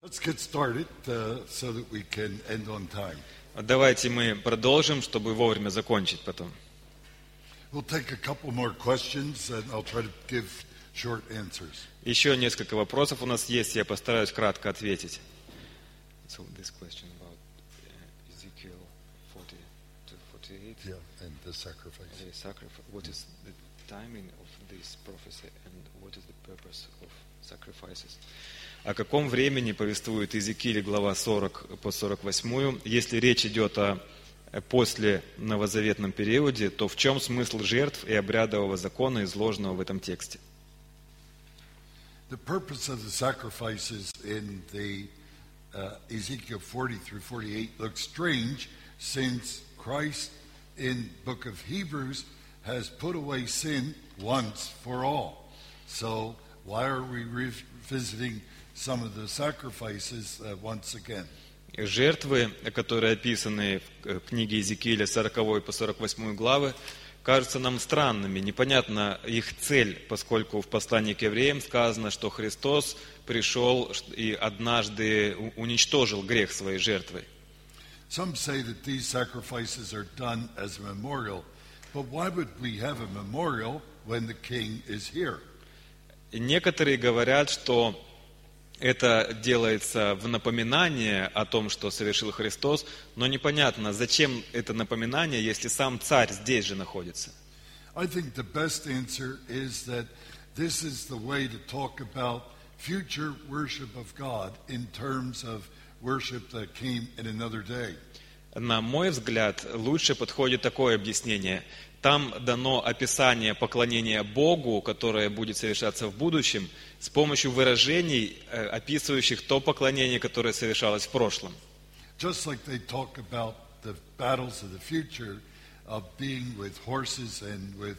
Let's get started so that we can end on time. Давайте мы продолжим, чтобы вовремя закончить потом. We'll take a couple more questions and I'll try to give short answers. Еще несколько вопросов у нас есть, я постараюсь кратко ответить. So this question about Ezekiel 40 to 48. Yeah, and the sacrifice. The sacrifice. What is the timing of this prophecy and what is the purpose of sacrifices? О каком времени повествует Иезекииль, глава 40 по 48? Если речь идет о после новозаветном периоде, то в чем смысл жертв и обрядового закона, изложенного в этом тексте? The purpose of the sacrifices in the Ezekiel 40 through 48 looks strange since Christ in book of Hebrews has put away sin once for all. So why are we revisiting some of the sacrifices once again? Жертвы, которые описаны в книге Иезекииля 40 по 48 главы, кажутся нам странными. Непонятна их цель, поскольку в послании к евреям сказано, что Христос пришел и однажды уничтожил грех своей жертвой. Some say that these sacrifices are done as a memorial, but why would we have a memorial when the king is here? И некоторые говорят, что это делается в напоминание о том, что совершил Христос, но непонятно, зачем это напоминание, если сам царь здесь же находится. I think the best answer is that this is the way to talk about future worship of God in terms of worship that came in another day. На мой взгляд, лучше подходит такое объяснение. Там дано описание поклонения Богу, которое будет совершаться в будущем, с помощью выражений, описывающих то поклонение, которое совершалось в прошлом. Just like they talk about the battles of the future of being with horses and with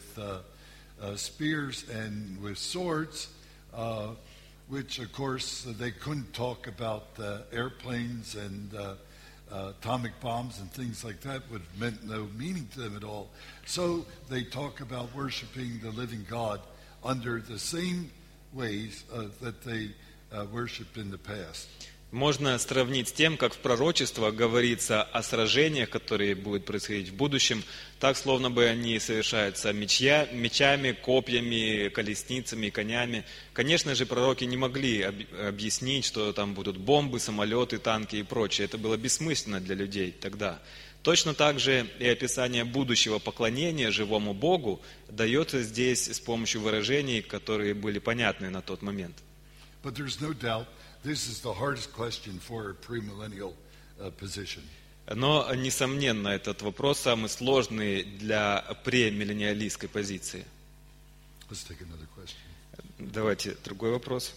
spears and with swords, which of course they couldn't talk about airplanes and atomic bombs and things like that would have meant no meaning to them at all. So they talk about worshiping the living God under the same ways that they worshipped in the past. Можно сравнить с тем, как в пророчествах говорится о сражениях, которые будут происходить в будущем, так, словно бы они совершаются мечами, копьями, колесницами, конями. Конечно же, пророки не могли объяснить, что там будут бомбы, самолеты, танки и прочее. Это было бессмысленно для людей тогда. Точно так же и описание будущего поклонения живому Богу дается здесь с помощью выражений, которые были понятны на тот момент. But there's no doubt this is the hardest question for a premillennial position. Но, несомненно, этот вопрос самый сложный для премиллениалистской позиции. Let's take another question. Давайте другой вопрос.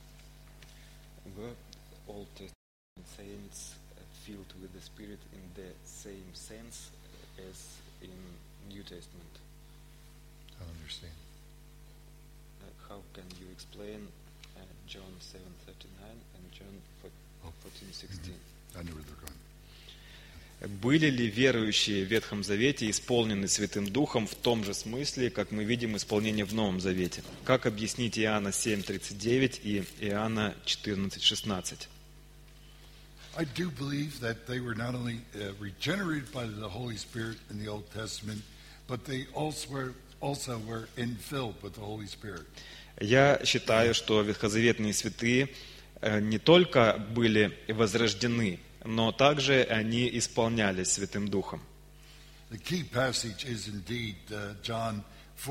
Old Testament saints filled with the Spirit in the same sense as in New Testament. I understand. How can you explain John 7:39 and John 14:16? I know where they're going. Были ли верующие в Ветхом Завете исполнены Святым Духом в том же смысле, как мы видим исполнение в Новом Завете? Как объяснить Иоанна 7:39 и Иоанна 14:16? I do believe that they were not only regenerated by the Holy Spirit in the Old Testament, but they also were infilled with the Holy Spirit. Я считаю, что ветхозаветные святые не только были возрождены, но также они исполнялись Святым Духом. The key passage is indeed John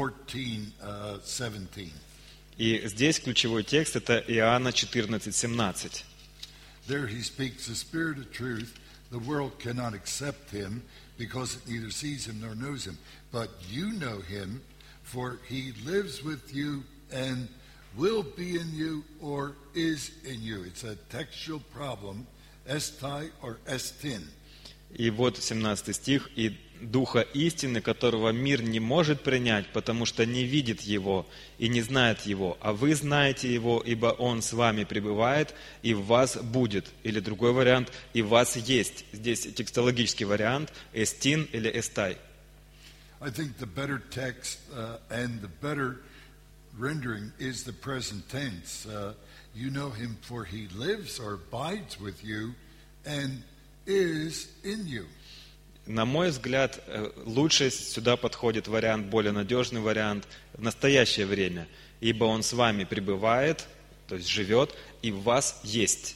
14:17. И здесь ключевой текст – это Иоанна 14:17. There he speaks the spirit of truth. The world cannot accept him because it neither sees him nor knows him. But you know him, for he lives with you and will be in you or is in you. It's a textual problem, estai or estin. И вот 17 стих. «И Духа истины, которого мир не может принять, потому что не видит Его и не знает Его, а вы знаете Его, ибо Он с вами пребывает и в вас будет». Или другой вариант «и в вас есть». Здесь текстологический вариант «эстин» или «эстай». I think the better text and the better rendering is the present tense. you know him, for he lives or abides with you and is in you. На мой взгляд, лучше сюда подходит вариант, более надежный вариант в настоящее время. Ибо он с вами пребывает, то есть живет, и в вас есть.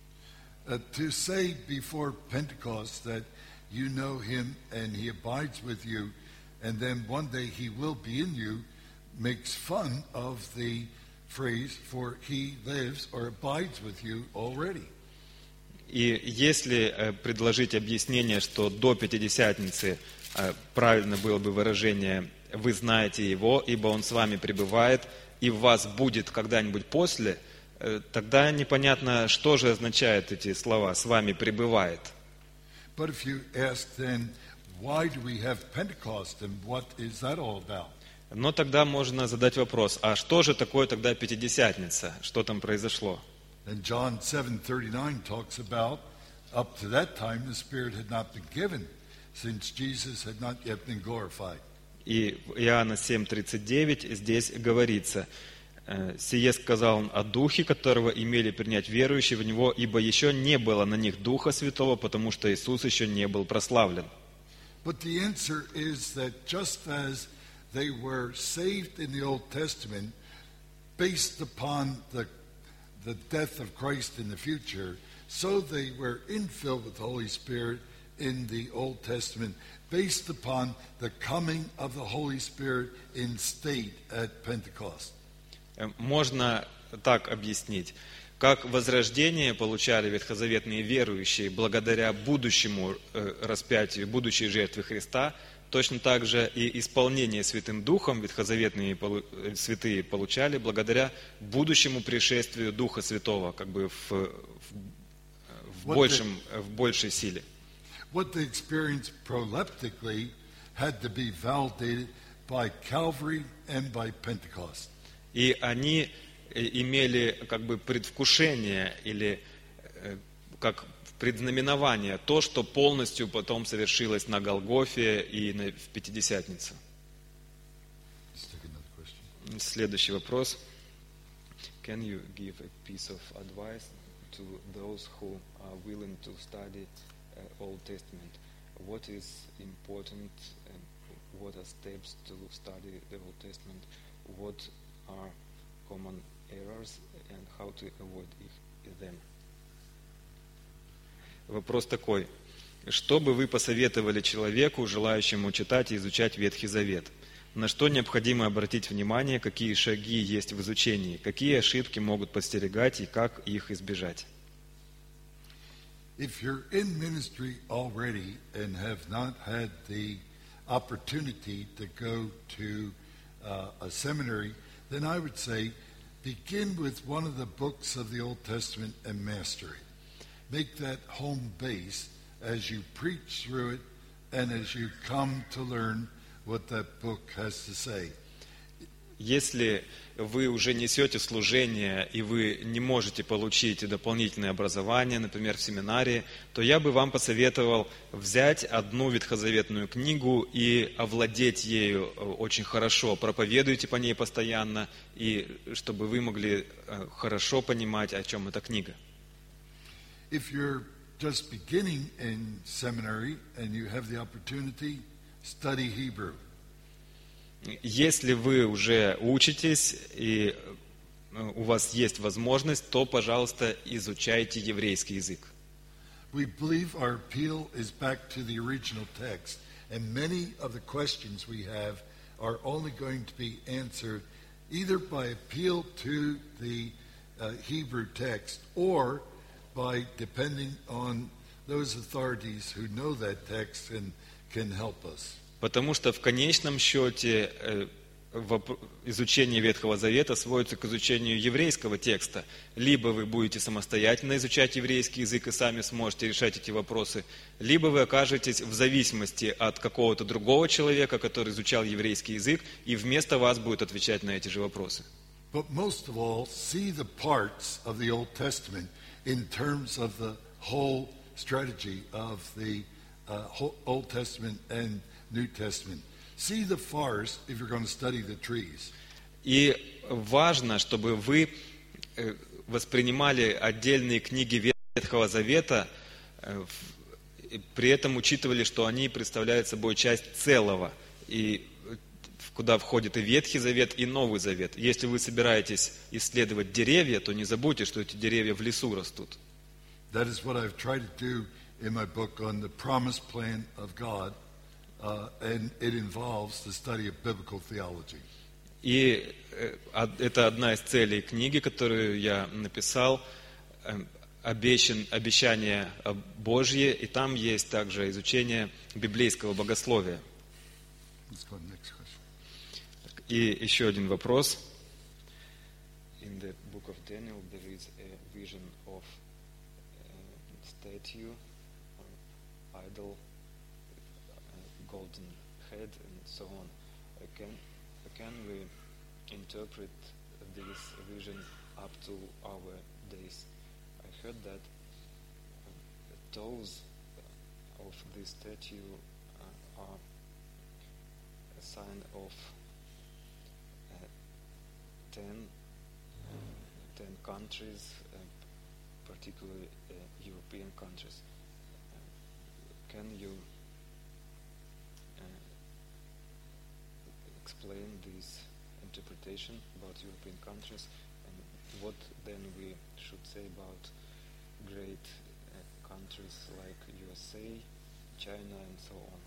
To say before Pentecost that you know him and he abides with you, and then one day he will be in you, makes fun of the phrase, for he lives or abides with you already. И если предложить объяснение, что до Пятидесятницы правильно было бы выражение «вы знаете его, ибо он с вами пребывает, и в вас будет когда-нибудь после», тогда непонятно, что же означают эти слова «с вами пребывает». But if you ask then, why do we have Pentecost and what is that all about? Но тогда можно задать вопрос, а что же такое тогда Пятидесятница? Что там произошло? And John 7:39 talks about, up to that time the Spirit had not been given, since Jesus had not yet been glorified. И в Иоанна 7:39 здесь говорится, «Сие сказал он о Духе, которого имели принять верующие в Него, ибо еще не было на них Духа Святого, потому что Иисус еще не был прославлен». But the answer is that just as they were saved in the Old Testament, based upon the death of Christ in the future, so they were infilled with the Holy Spirit in the Old Testament, based upon the coming of the Holy Spirit in state at Pentecost. Можно так объяснить. Как возрождение получали ветхозаветные верующие благодаря будущему распятию, будущей жертве Христа, точно так же и исполнение Святым Духом ветхозаветные святые получали благодаря будущему пришествию Духа Святого, как бы в большей силе. What they experienced proleptically had to be validated by Calvary and by Pentecost. И они имели как бы предвкушение или как предзнаменование, то, что полностью потом совершилось на Голгофе и в Пятидесятнице. Следующий вопрос. Can you give a piece of advice to those who are willing to study Old Testament? What is important and what are steps to study the Old Testament? What are common errors and how to avoid them? Вопрос такой. Что бы вы посоветовали человеку, желающему читать и изучать Ветхий Завет? На что необходимо обратить внимание, какие шаги есть в изучении, какие ошибки могут подстерегать и как их избежать? If you're in ministry already and have not had the opportunity to go to a seminary, then I would say begin with one of the books of the Old Testament and master it. Make that home base as you preach through it and as you come to learn what that book has to say. Если вы уже несете служение и вы не можете получить дополнительное образование, например, в семинарии, то я бы вам посоветовал взять одну ветхозаветную книгу и овладеть ею очень хорошо. Проповедуйте по ней постоянно, и чтобы вы могли хорошо понимать, о чем эта книга. If you're just beginning in seminary and you have the opportunity, study Hebrew. Если вы уже учитесь и у вас есть возможность, то, пожалуйста, изучайте еврейский язык. We believe our appeal is back to the original text, and many of the questions we have are only going to be answered either by appeal to the Hebrew text or by depending on those authorities who know that text and can help us. Потому что в конечном счете изучение Ветхого Завета сводится к изучению еврейского текста. Либо вы будете самостоятельно изучать еврейский язык и сами сможете решать эти вопросы, либо вы окажетесь в зависимости от какого-то другого человека, который изучал еврейский язык, и вместо вас будет отвечать на эти же вопросы. But most of all, see the parts of the Old Testament in terms of the whole strategy of the Old Testament and New Testament. See the forest if you're going to study the trees. И важно, чтобы вы воспринимали отдельные книги Ветхого Завета, при этом учитывали, что они представляют собой часть целого, и куда входит и Ветхий Завет, и Новый Завет. Если вы собираетесь исследовать деревья, то не забудьте, что эти деревья в лесу растут. That is what I've tried to do in my book on the promised plan of God, and it involves the study of biblical theology. И это одна из целей книги, которую я написал, обещание Божье, и там есть также изучение библейского богословия. Let's go to the next question. И еще один вопрос. In the book of Daniel there is a vision of statue, idol, golden head and so on. Can we interpret this vision up to our days? I heard that toes of this statue are a sign of 10 countries, particularly European countries. Can you explain this interpretation about European countries, and what then we should say about great countries like USA, China and so on?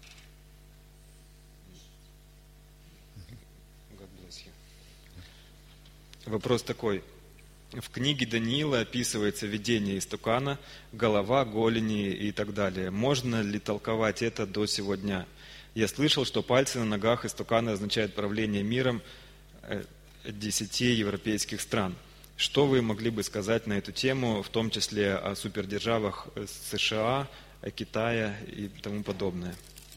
God bless you. Вопрос такой. В книге Даниила описывается видение истукана, голова, голени и так далее. Можно ли толковать это до сего дня? Я слышал, что пальцы на ногах истукана означают правление миром 10 европейских стран. Что вы могли бы сказать на эту тему, в том числе о супердержавах США, Китая и тому подобное?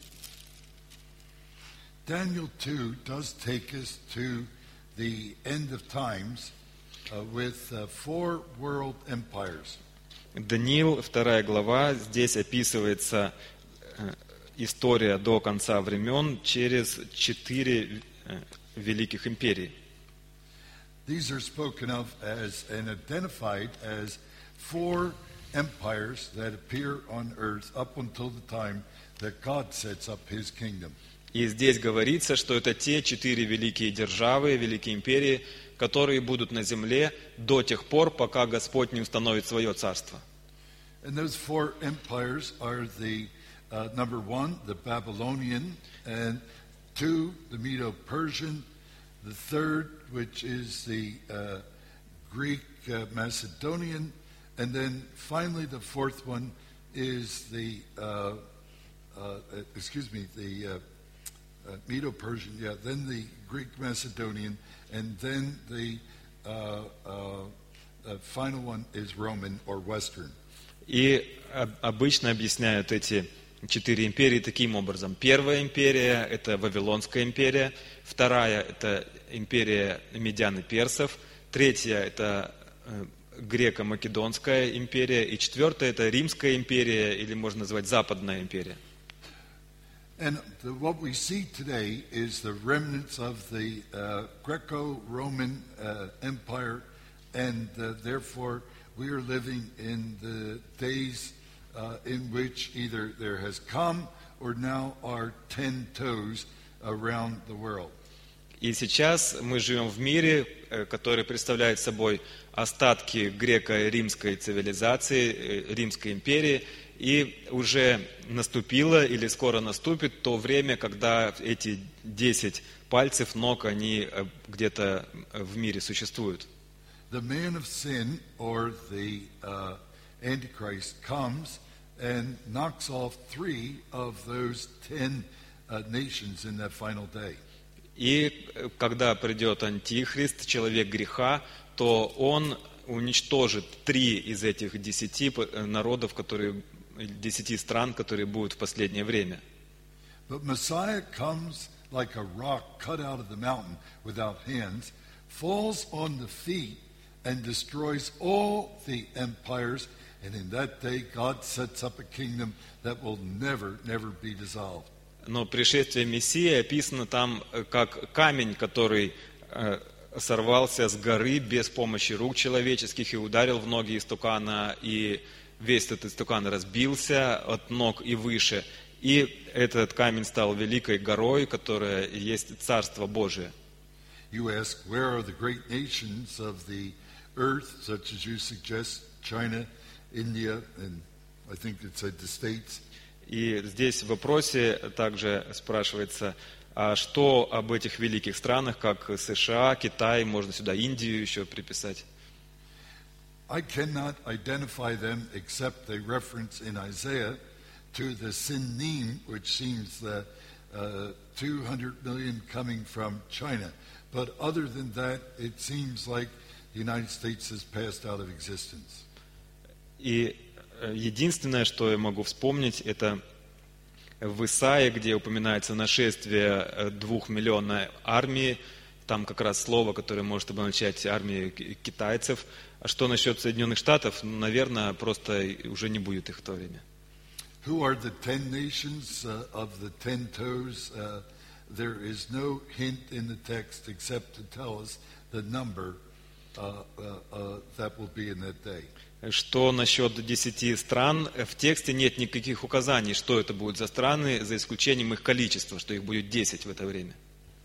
Daniel 2 does take us to the end of times with 4 world empires. Даниил, 2 глава, здесь описывается история до конца времен через 4 великих империи. These are spoken of as and identified as 4 empires that appear on earth up until the time that God sets up His kingdom. И здесь говорится, что это те 4 великие державы, великие империи, которые будут на земле до тех пор, пока Господь не установит свое царство. And those 4 empires are the number 1, the Babylonian, and 2, the Medo-Persian, the 3rd, which is the Greek Macedonian, and then finally the 4th one is the Medo-Persian, then the Greek Macedonian, and then the final one is Roman or Western. И обычно объясняют эти 4 империи таким образом. Первая империя – это Вавилонская империя, вторая – это империя медян и персов, третья – это греко-македонская империя, и четвертая – это Римская империя, или можно назвать Западная империя. And what we see today is the remnants of the Greco-Roman Empire, and therefore we are living in the days in which either there has come or now are 10 toes around the world. И сейчас мы живем в мире, который представляет собой остатки греко-римской цивилизации, Римской империи, и уже наступило или скоро наступит то время, когда эти 10 пальцев ног, они где-то в мире существуют. The man of sin, or the Antichrist, comes and knocks off 3 of those 10 nations in that final day. И когда придет Антихрист, человек греха, то он уничтожит 3 из этих 10 народов, 10 стран, которые будут в последнее время. But Messiah comes like a rock cut out of the mountain without hands, falls on the feet, and destroys all the empires, and in that day God sets up a kingdom that will never, never be dissolved. Но пришествие Мессии описано там как камень, который сорвался с горы без помощи рук человеческих и ударил в ноги истукана, и весь этот истукан разбился от ног и выше. И этот камень стал великой горой, которая есть Царство Божие. You ask, where are the great nations of the earth, such as you suggest, China, India, and I think it said the States. И здесь в вопросе также спрашивается, а что об этих великих странах, как США, Китай, можно сюда Индию еще приписать? I cannot identify them except they reference in Isaiah to the Sinnim, which seems the 200 million coming from China. But other than that, it seems like the United States has passed out of existence. И единственное, что я могу вспомнить, это в Исаии, где упоминается нашествие 2 миллионов армии, там как раз слово, которое может обозначать армии китайцев. А что насчет Соединенных Штатов? Наверное, просто уже не будет их в то время. Who are the 10 nations of the 10 toes? There is no hint in the text except to tell us the number that will be in that day. Что насчет 10 стран? В тексте нет никаких указаний, что это будут за страны, за исключением их количества, что их будет 10 в это время.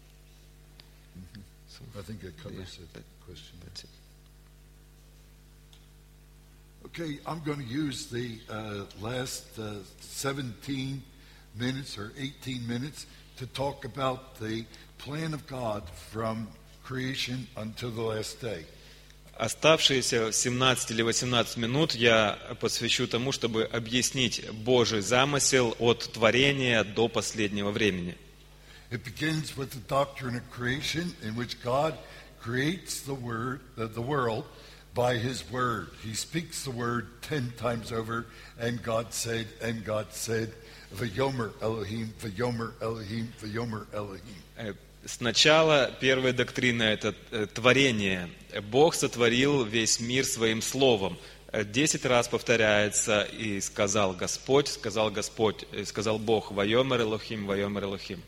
I think that covers that question. Okay, I'm going to use the last 17 minutes or 18 minutes to talk about the plan of God from creation until the last day. Оставшиеся 17 или 18 минут я посвящу тому, чтобы объяснить Божий замысел от творения до последнего времени. It begins with the doctrine of creation, in which God creates the world by His word. He speaks the word 10 times over, and God said, Vayomer Elohim, Vayomer Elohim, Vayomer Elohim. Сначала первая доктрина – это творение. Бог сотворил весь мир своим словом. 10 раз повторяется, и сказал Господь, сказал Бог, Вайомер Элохим, Вайомер Элохим.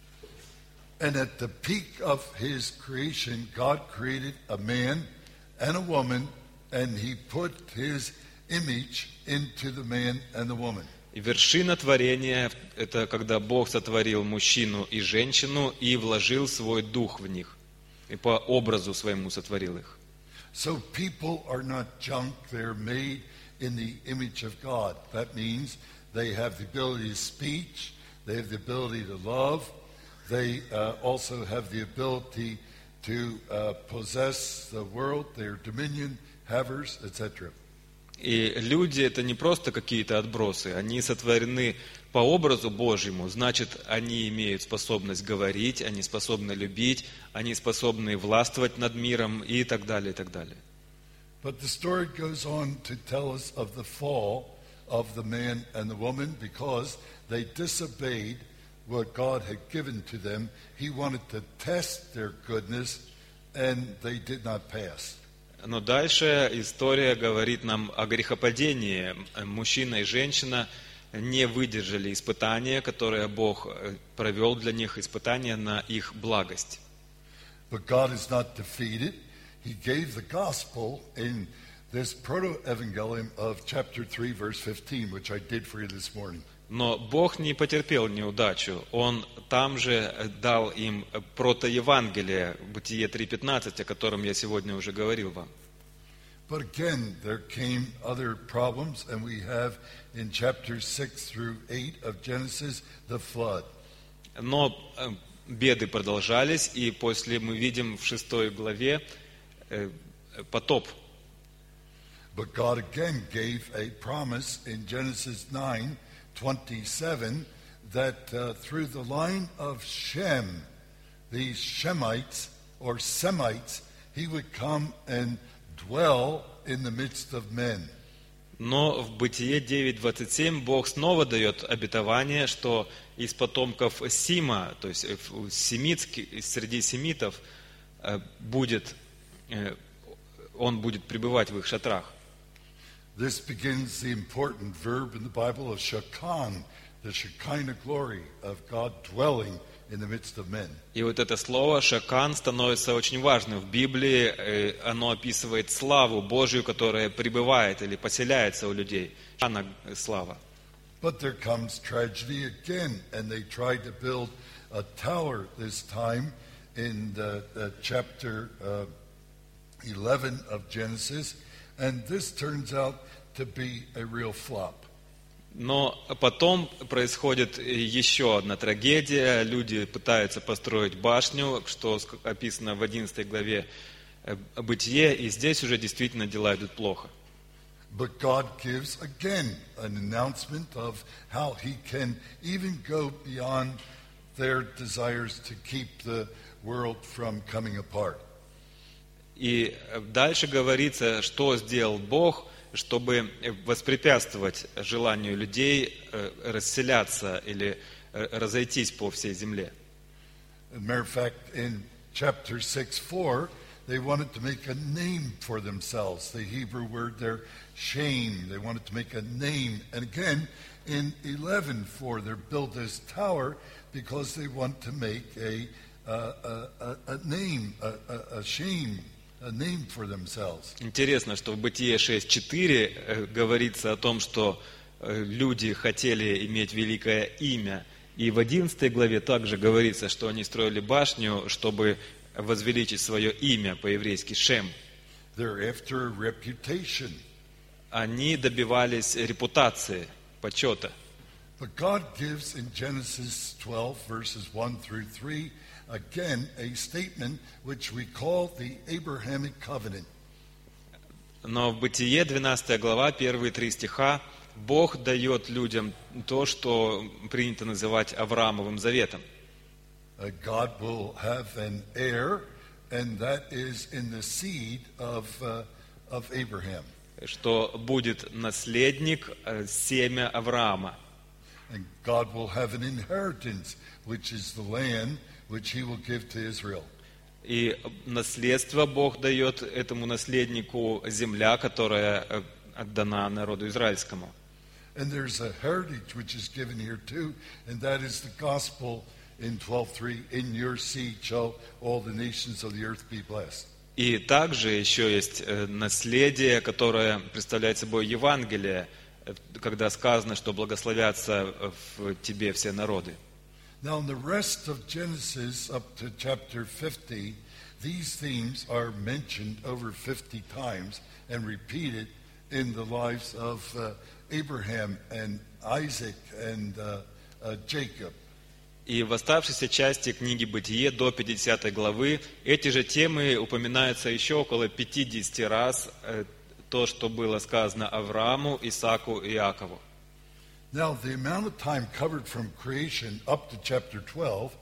And at the peak of His creation, God created a man and a woman, and He put His image into the man and the woman. И вершина творения – это когда Бог сотворил мужчину и женщину и вложил свой дух в них. И по образу своему сотворил их. So people are not junk, they're made in the image of God. That means they have the ability to speak, they have the ability to love, they also have the ability to possess the world, they're dominion havers, etc. И люди – это не просто какие-то отбросы, они сотворены по образу Божьему, значит, они имеют способность говорить, они способны любить, они способны властвовать над миром и так далее, и так далее. But the story goes on to tell us of the fall of the man and the woman because they disobeyed what God had given to them. He wanted to test their goodness, and they did not pass. Но дальше история говорит нам о грехопадении. Мужчина и женщина не выдержали испытания, которое Бог провел для них, испытания на их благость. But God is not defeated. He gave the gospel in this proto-evangelium of chapter 3, verse 15, which I did for you this morning. Но Бог не потерпел неудачу. Он там же дал им протоевангелие, Бытие 3:15, о котором я сегодня уже говорил вам. But again, there came other problems, and we have in chapters 6 through 8 of Genesis the flood. Но беды продолжались, и после мы видим в 6 главе потоп. But God again gave a promise in Genesis 9:27 that through the line of Shem, these Shemites or Semites, He would come and dwell in the midst of men. Но в Бытие 9:27 Бог снова дает обетование, что из потомков Сима, то есть среди семитов, он будет пребывать в их шатрах. This begins the important verb in the Bible of shakan, the Shekinah glory of God dwelling in the midst of men. И вот это слово «шакан» становится очень важным в Библии. Оно описывает славу Божью, которая пребывает или поселяется у людей. Шакана – слава. But there comes tragedy again, and they tried to build a tower this time in the chapter 11 of Genesis, and this turns out to be a real flop. Но потом происходит еще одна трагедия. Люди пытаются построить башню, что описано в 11 главе Бытие, и здесь уже действительно дела идут плохо. But God gives again an announcement of how He can even go beyond their desires to keep the world from coming apart. И дальше говорится, что сделал Бог, чтобы воспрепятствовать желанию людей расселяться или разойтись по всей земле. As a matter of fact, in chapter 6:4, they wanted to make a name for themselves. The Hebrew word there, shame. They wanted to make a name. And again, in 11:4, they build this tower because they want to make a name, a shame. A name for themselves. Интересно, что в Бытие 6.4 говорится о том, что люди хотели иметь великое имя. И в 11 главе также говорится, что они строили башню, чтобы возвеличить свое имя, по-еврейски Шем. They're after reputation. Они добивались репутации, почета. But God gives in Genesis 12, verses 1 through 3, again a statement which we call the Abrahamic covenant. Но в Бытие 12 глава, первые 3 стиха, Бог дает людям то, что принято называть Авраамовым заветом. God will have an heir, and that is in the seed of Abraham. Что будет наследник, семя Авраама. And God will have an inheritance, which is the land which He will give to Israel. И наследство Бог дает этому наследнику земля, которая отдана народу израильскому. And there's a heritage which is given here too, and that is the gospel in 12:3. In your seed shall all the nations of the earth be blessed. И также еще есть наследие, которое представляет собой Евангелие, когда сказано, что благословятся в тебе все народы. Now, in the rest of Genesis up to chapter 50, these themes are mentioned over 50 times and repeated in the lives of Abraham and Isaac and Jacob. И в оставшейся части книги Бытие до 50 главы эти же темы упоминаются еще около 50 раз, то, что было сказано Аврааму, Исааку и Иакову. Now, the amount of time covered from creation up to chapter 12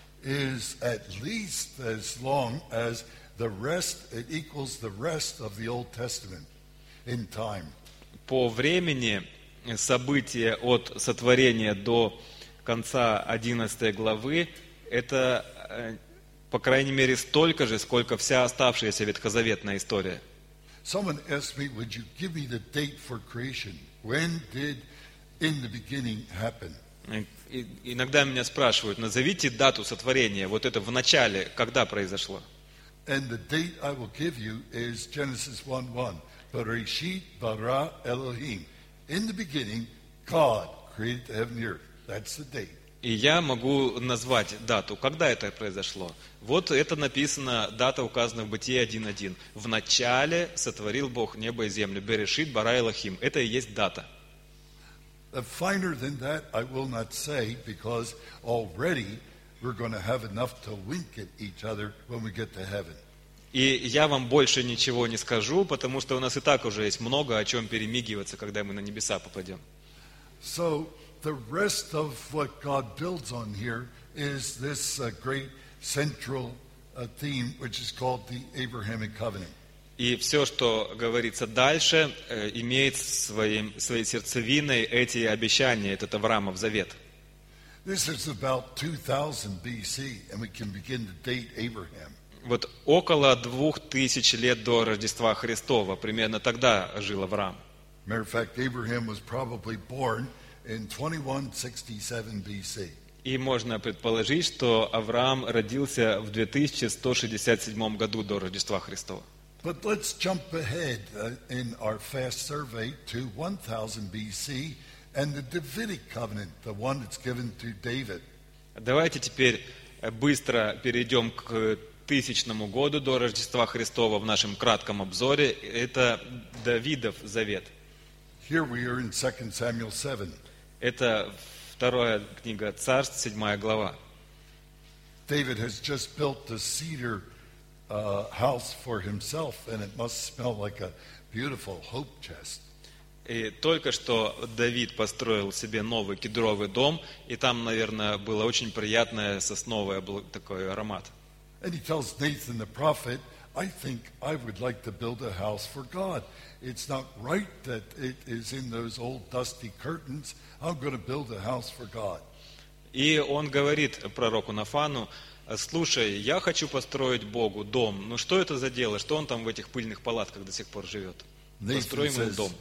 is at least as long as the rest, it equals the rest of the Old Testament in time. По времени события от сотворения до конца 11 главы, это, по крайней мере, столько же, сколько вся оставшаяся ветхозаветная история. Someone asked me, would you give me the date for creation? When did in the beginning happen? Иногда меня спрашивают, назовите дату сотворения, вот это в начале, когда произошло. And the date I will give you is Genesis 1:1. Bereshit bara Elohim. In the beginning, God created the heaven and the earth. That's the date. И я могу назвать дату, когда это произошло. Вот это написано, дата указана в Бытие 1.1. В начале сотворил Бог небо и землю. Берешит bara Элохим. Это и есть дата. Finer than that, I will not say, because already we're going to have enough to wink at each other when we get to heaven. И я вам больше ничего не скажу, потому что у нас и так уже есть много о чем перемигиваться, когда мы на небеса попадем. So the rest of what God builds on here is this great central theme, which is called the Abrahamic covenant. И все, что говорится дальше, имеет своей сердцевиной эти обещания, этот Авраамов завет. This is about 2000 BC, and we can begin to date Abraham. Вот около 2000 лет до Рождества Христова, примерно тогда жил Авраам. Matter of fact, Abraham was probably born in 2167 BC. И можно предположить, что Авраам родился в 2167 году до Рождества Христова. But let's jump ahead in our fast survey to 1000 BC and the Davidic covenant, the one that's given to David. Давайте теперь быстро перейдем к 1000 году до Рождества Христова в нашем кратком обзоре. Это Давидов завет. Here we are in 2 Samuel 7. Это вторая книга Царств, 7 глава. David has just built the cedar house for himself, and it must smell like a beautiful hope chest. И только что Давид построил себе новый кедровый дом, и там, наверное, было очень приятное сосновый такой аромат. And he tells Nathan the prophet, I think I would like to build a house for God. It's not right that it is in those old dusty curtains. I'm going to build a house for God. И он говорит пророку Нафану: слушай, я хочу построить Богу дом. Ну что это за дело? Что он там в этих пыльных палатках до сих пор живет? Построим ему дом.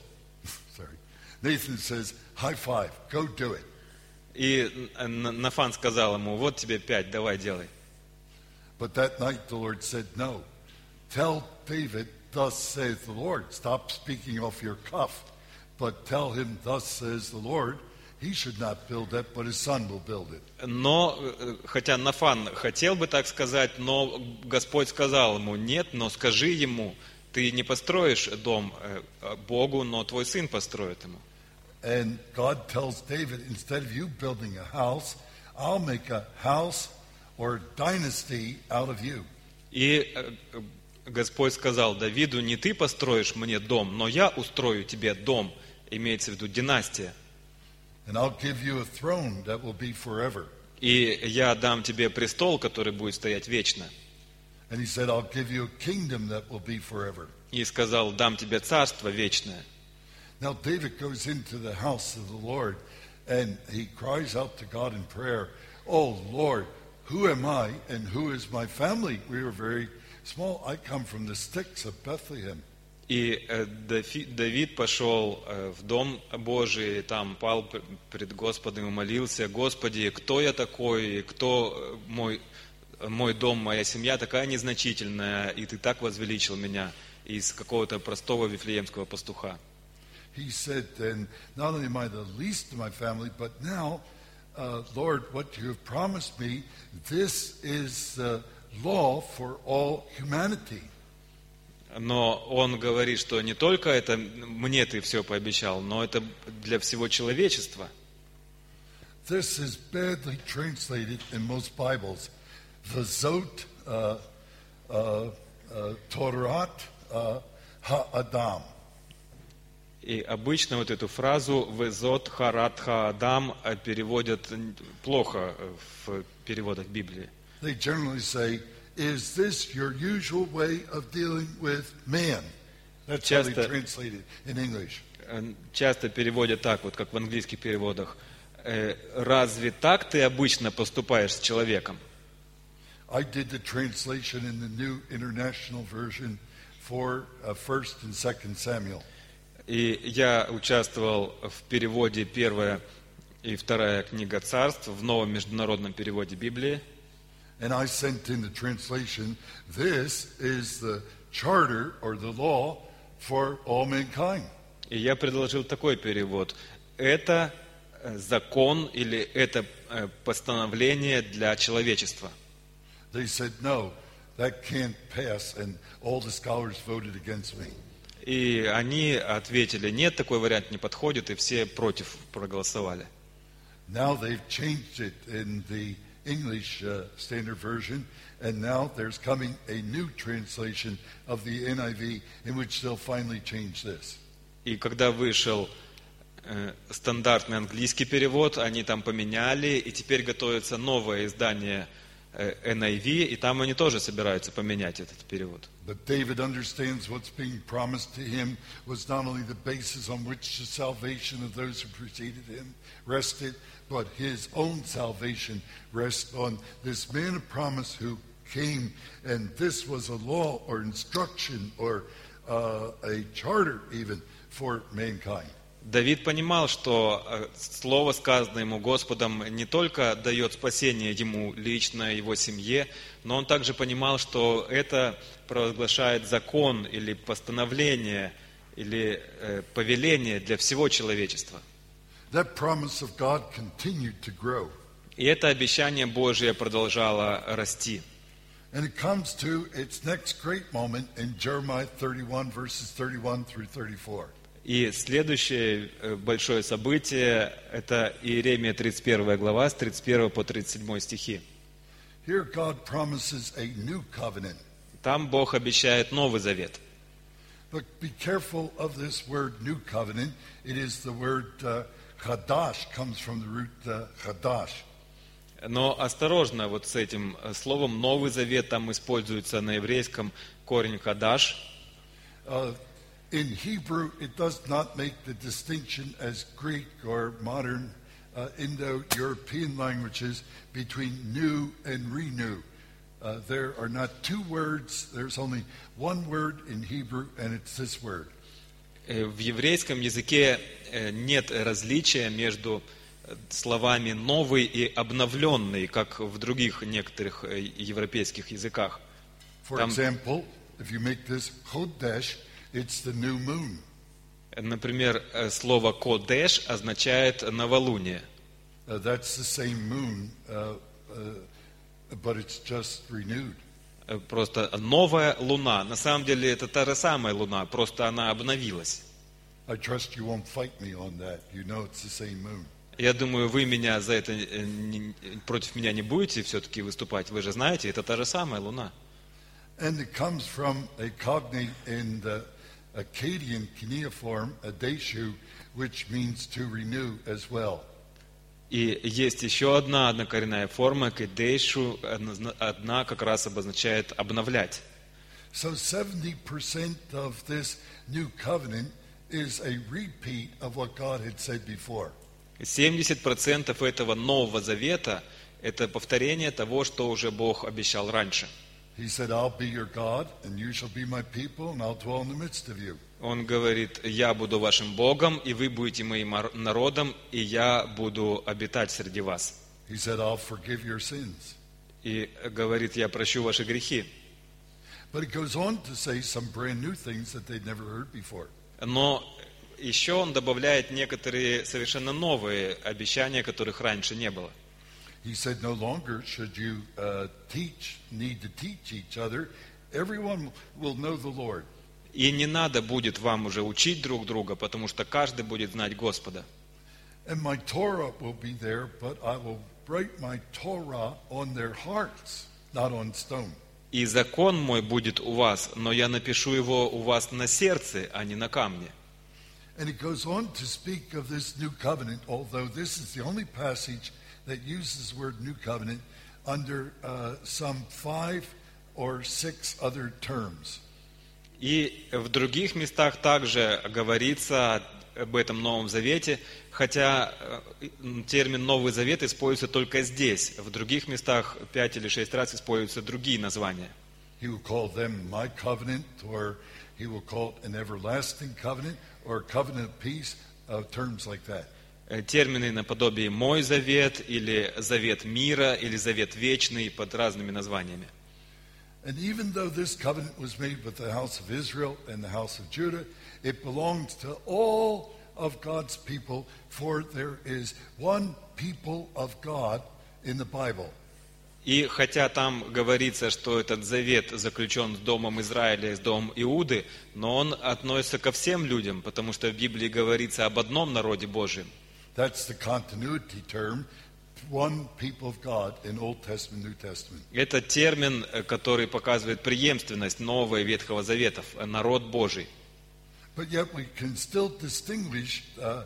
Nathan says, high five, go do it. И Нафан сказал ему: вот тебе 5, давай делай. But that night the Lord said, no. Tell David, thus saith the Lord. Stop speaking off your cuff, but tell him, thus says the Lord. He should not build it, but his son will build it. Но, хотя Нафан хотел бы так сказать, но Господь сказал ему: нет, но скажи ему, ты не построишь дом Богу, но твой сын построит ему. And God tells David, instead of you building a house, I'll make a house or dynasty out of you. И Господь сказал Давиду: не ты построишь мне дом, но я устрою тебе дом, имеется в виду династия. And I'll give you a throne that will be forever. И я дам тебе престол, который будет стоять вечно. And he said, I'll give you a kingdom that will be forever. И сказал: дам тебе царство вечное. Now David goes into the house of the Lord and he cries out to God in prayer, oh Lord, who am I and who is my family? We are very small. I come from the sticks of Bethlehem. И Давид пошел в Дом Божий, там пал пред Господом и молился: Господи, кто я такой, кто мой дом, моя семья такая незначительная, и Ты так возвеличил меня из какого-то простого вифлеемского пастуха. He said, and not only am I the least of my family, but now, Lord, what you have promised me, this is the law for all humanity. Но он говорит, что не только это мне Ты все пообещал, но это для всего человечества. This is badly translated in most Bibles. V'zot Torat Ha'adam. И обычно вот эту фразу «Везот харат хаадам» переводят плохо в переводах Библии. They generally say, is this your usual way of dealing with man? That's how they translate it in English. Часто переводят так, вот как в английских переводах. Разве так ты обычно поступаешь с человеком? I did the translation in the New International Version for 1st and 2nd Samuel. И я участвовал в переводе 1 и 2 книга Царств в новом международном переводе Библии. And I sent in the translation, this is the charter or the law for all mankind. И я предложил такой перевод: это закон или это постановление для человечества. They said, no, that can't pass, and all the scholars voted against me. И они ответили: нет, такой вариант не подходит, и все против проголосовали. Now they've changed it in the English Standard Version, and now there's coming a new translation of the NIV in which they'll finally change this. И когда вышел стандартный английский перевод, они там поменяли, и теперь готовится новое издание NIV, и там они тоже собираются поменять этот перевод. But David understands what's being promised to him was not only the basis on which the salvation of those who preceded him rested, but his own salvation rests on this man of promise who came, and this was a law or instruction or a charter even for mankind. Давид понимал, что слово, сказанное ему Господом, не только дает спасение ему лично, его семье, но он также понимал, что это провозглашает закон или постановление, или повеление для всего человечества. That promise of God continued to grow. И это обещание Божие продолжало расти. And it comes to its next great moment in Jeremiah 31, verses 31 through 34. И следующее большое событие – это Иеремия 31 глава, с 31 по 37 стихи. Here God promises a new covenant. Там Бог обещает Новый Завет. But be careful of this word new covenant. It is the word chadash, comes from the root chadash. Но осторожно вот с этим словом «Новый Завет», там используется на еврейском корень «хадаш». In Hebrew, it does not make the distinction as Greek or modern Indo-European languages between new and renew. There are not two words, there's only one word in Hebrew, and it's this word. В еврейском языке нет различия между словами «новый» и «обновленный», как в других некоторых европейских языках. For example, if you make this chodesh, it's the new moon. Например, слово «кодеш» означает «новолуние». That's the same moon, but it's just renewed. Просто новая луна. На самом деле это та же самая луна, просто она обновилась. I trust you won't fight me on that. You know it's the same moon. Я думаю, вы меня за это против меня не будете все-таки выступать. Вы же знаете, это та же самая луна. And it comes from a cognate in the Akkadian cuneiform, adeshu, which means to renew as well. И есть еще одна однокоренная форма, кедейшу, одна как раз обозначает обновлять. So 70% of this new covenant is a repeat of what God had said before. 70% этого Нового Завета – это повторение того, что уже Бог обещал раньше. He said, I'll be your God, and you shall be my people, and I'll dwell in the midst of you. Он говорит: «Я буду вашим Богом, и вы будете моим народом, и я буду обитать среди вас». He said, I'll forgive your sins. И говорит: «Я прощу ваши грехи». But it goes on to say some brand new things that they'd never heard before. Но еще он добавляет некоторые совершенно новые обещания, которых раньше не было. He said, no longer should you need to teach each other. Everyone will know the Lord. И не надо будет вам уже учить друг друга, потому что каждый будет знать Господа. And my Torah will be there, but I will write my Torah on their hearts, not on stone. И закон мой будет у вас, но я напишу его у вас на сердце, а не на камне. And it goes on to speak of this new covenant, although this is the only passage that uses the word new covenant under some 5 or 6 other terms. И в других местах также говорится об этом Новом Завете, хотя термин Новый Завет используется только здесь. В других местах 5 или 6 раз используются другие названия. He will call them my covenant, or he will call it an everlasting covenant, or covenant of peace, terms like that. Термины наподобие «мой завет» или «завет мира» или «завет вечный» под разными названиями. And even though this covenant was made with the house of Israel and the house of Judah, it belongs to all of God's people, for there is one people of God in the Bible. И хотя там говорится, что этот завет заключен с домом Израиля и с домом Иуды, но он относится ко всем людям, потому что в Библии говорится об одном народе Божьем. That's the continuity term. One people of God in Old Testament, New Testament. Это термин, который показывает преемственность Нового и Ветхого Заветов, народ Божий. But yet we can still distinguish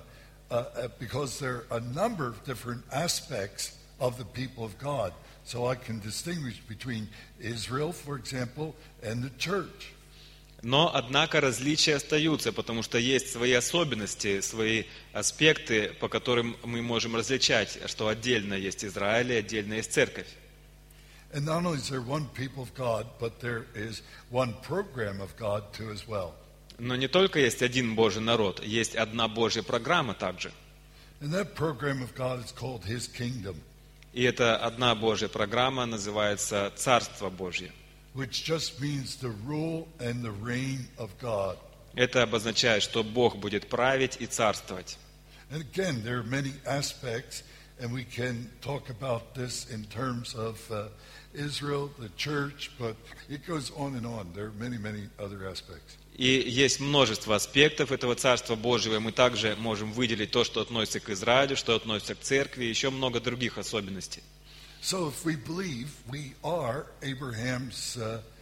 because there are a number of different aspects of the people of God. So I can distinguish between Israel, for example, and the church. Но, однако, различия остаются, потому что есть свои особенности, свои аспекты, по которым мы можем различать, что отдельно есть Израиль и отдельно есть Церковь. And not only is there one people of God, but there is one program of God too as well. Но не только есть один Божий народ, есть одна Божья программа также. And that program of God is called His kingdom, И эта одна Божья программа называется Царство Божье. which just means the rule and the reign of God. Это обозначает, что Бог будет править и царствовать. And again, there are many aspects, and we can talk about this in terms of Israel, the church, but it goes on and on. There are many, many other aspects. И есть множество аспектов этого Царства Божьего. Мы также можем выделить то, что относится к Израилю, что относится к церкви, и еще много других особенностей. So if we believe, we are Abraham's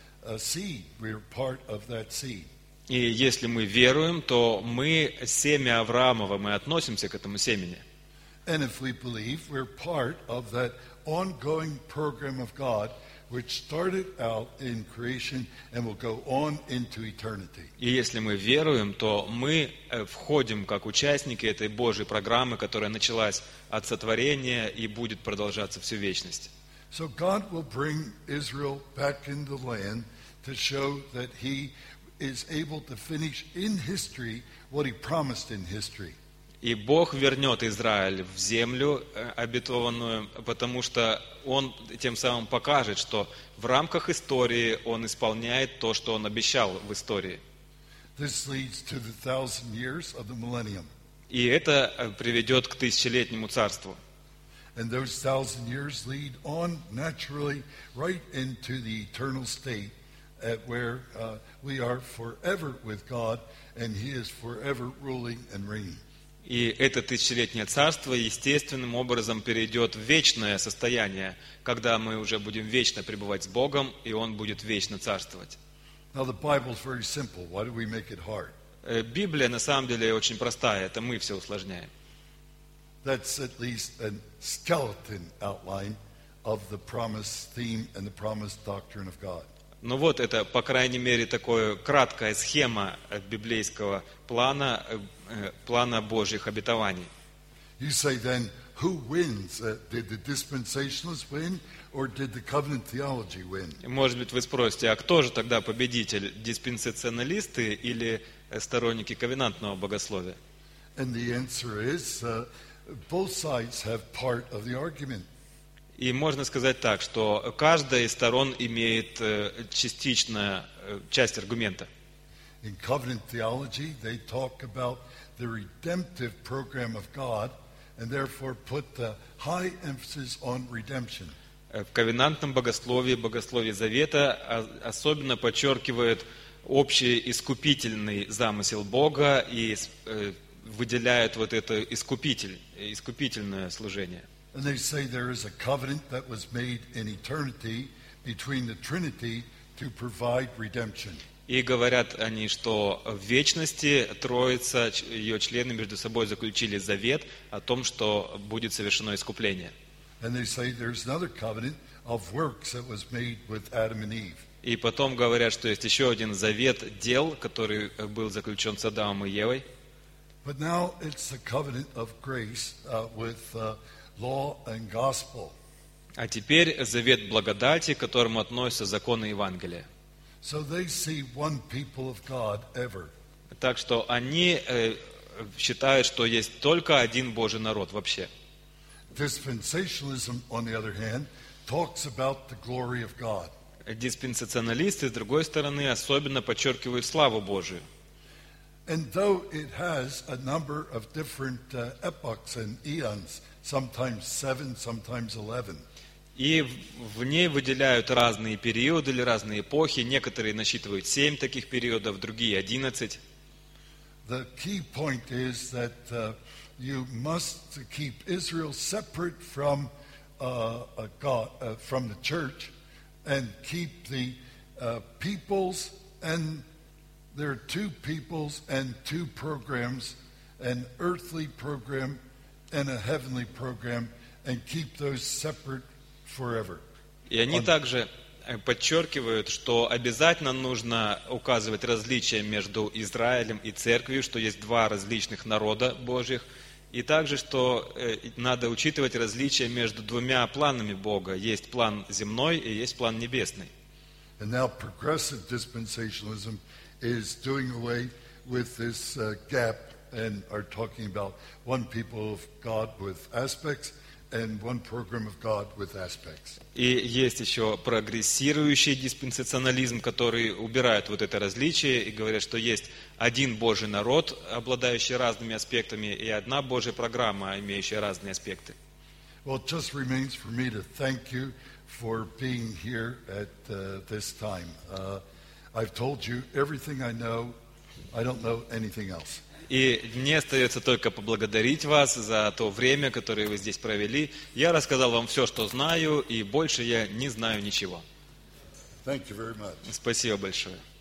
seed. We are part of that seed. И если мы веруем, то мы семя Авраамова, мы относимся к этому семени. And if we believe, we're part of that ongoing program of God, which started out in creation and will go on into eternity. И если мы веруем, то мы входим как участники этой Божьей программы, которая началась от сотворения и будет продолжаться всю вечность. So God will bring Israel back into the land to show that He is able to finish in history what He promised in history. И Бог вернет Израиль в землю обетованную, потому что Он тем самым покажет, что в рамках истории Он исполняет то, что Он обещал в истории. This leads to the 1,000 years of the millennium. И это приведет к тысячелетнему царству. And those 1,000 years lead on naturally right into the eternal state at where we are forever with God and He is forever ruling and reigning. И это тысячелетнее царство естественным образом перейдет в вечное состояние, когда мы уже будем вечно пребывать с Богом, и Он будет вечно царствовать. Now the Bible is very simple. Why do we make it hard? Библия на самом деле очень простая, это мы все усложняем. That's at least a skeleton outline of the promise theme and the promise doctrine of God. Ну вот это, по крайней мере, такая краткая схема библейского плана Божьих обетований. You say then, who wins? Did the dispensationalists win or did the covenant theology win? Может быть, вы спросите, а кто же тогда победитель, диспенсационалисты или сторонники ковенантного богословия? And the answer is, both sides have part of the argument. И можно сказать так, что каждая из сторон имеет частичную часть аргумента. In covenant theology, they talk about the redemptive program of God and therefore put the high emphasis on redemption. В ковенантном богословии, богословии Завета особенно подчеркивает общий искупительный замысел Бога и выделяет вот это искупительное служение. And they say there is a covenant that was made in eternity between the Trinity to provide redemption. И говорят они, что в вечности Троица, ее члены между собой заключили завет о том, что будет совершено искупление. And they say there's another covenant of works that was made with Adam and Eve. И потом говорят, что есть еще один завет дел, который был заключен с Адамом и Евой. But now it's the covenant of grace with law and gospel. А теперь завет благодати, к которому относятся законы Евангелия. So they see one people of God ever. Так что они считают, что есть только один Божий народ вообще. Dispensationalism, on the other hand, talks about the glory of God. Диспенсационалисты, с другой стороны, особенно подчеркивают славу Божию. And though it has a number of different epochs and eons, sometimes 7, sometimes 11. И в ней выделяют разные периоды или разные эпохи. Некоторые насчитывают 7 таких периодов, другие 11. The key point is that you must keep Israel separate from God, from the church, and keep the peoples, and there are two peoples and two programs, an earthly program and a heavenly program, and keep those separate forever. И они также подчеркивают, что обязательно нужно указывать различия между Израилем и Церковью, что есть два различных народа Божьих, и также, что надо учитывать различия между двумя планами Бога. Есть план земной и есть план небесный. And now progressive dispensationalism is doing away with this gap and are talking about one people of God with aspects and one program of God with aspects. И есть еще прогрессирующий диспенсационализм, который убирает вот это различие и говорит, что есть один Божий народ, обладающий разными аспектами, и одна Божья программа, имеющая разные аспекты. Well, it just remains for me to thank you for being here at this time. I've told you everything I know. I don't know anything else. И мне остается только поблагодарить вас за то время, которое вы здесь провели. Я рассказал вам все, что знаю, и больше я не знаю ничего. Thank you very much. Спасибо большое.